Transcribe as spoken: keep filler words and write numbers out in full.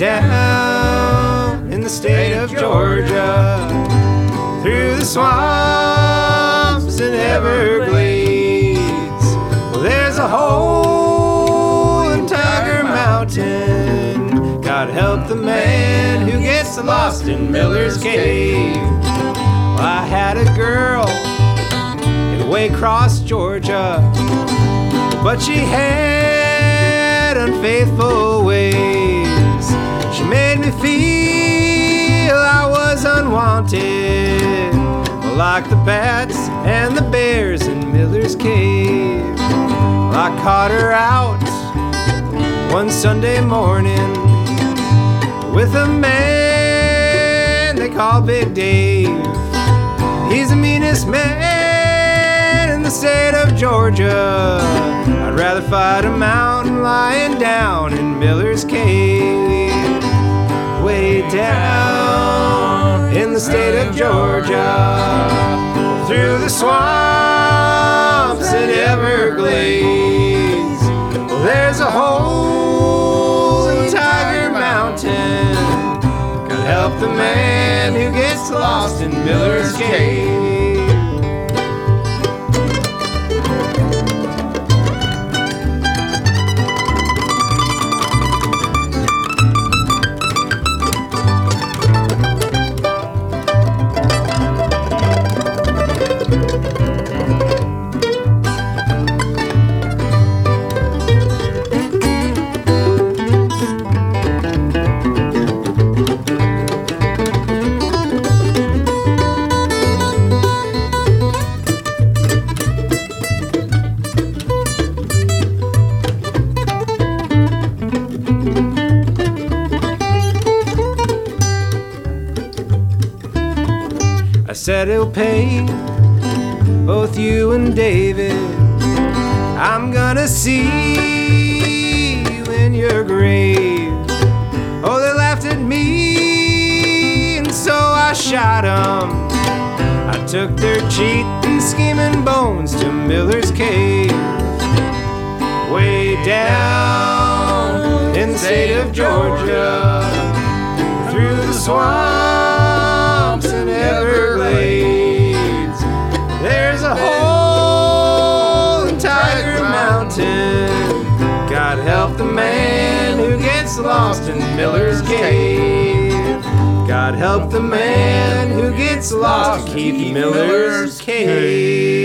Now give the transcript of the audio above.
down in the state of Georgia, through the swamps and Everglades. Well, there's a hole in Tiger Mountain. God help the man who gets lost in Miller's Cave. Well, I had a girl in Waycross, Georgia, but she had unfaithful ways. She made me feel I was unwanted, like the bats and the bears in Miller's Cave. Well, I caught her out one Sunday morning with a man they call Big Dave. He's the meanest man in the state of Georgia. I'd rather fight a mountain lion down in Miller's Cave. Way down in the state of Georgia, through the swamps and Everglades. Well, there's a hole in Tiger Mountain. God help the man who gets lost in Miller's Cave. I said it'll pay both you and David. I'm gonna see you in your grave. Oh, they laughed at me, and so I shot 'em. I took their cheating, scheming bones to Miller's Cave. Way down in the state of Georgia, through the swamps and Everglades. There's a hole in Tiger Mountain. God help the man who gets lost in Miller's Cave. God help the man who gets lost to keep Miller's Cave.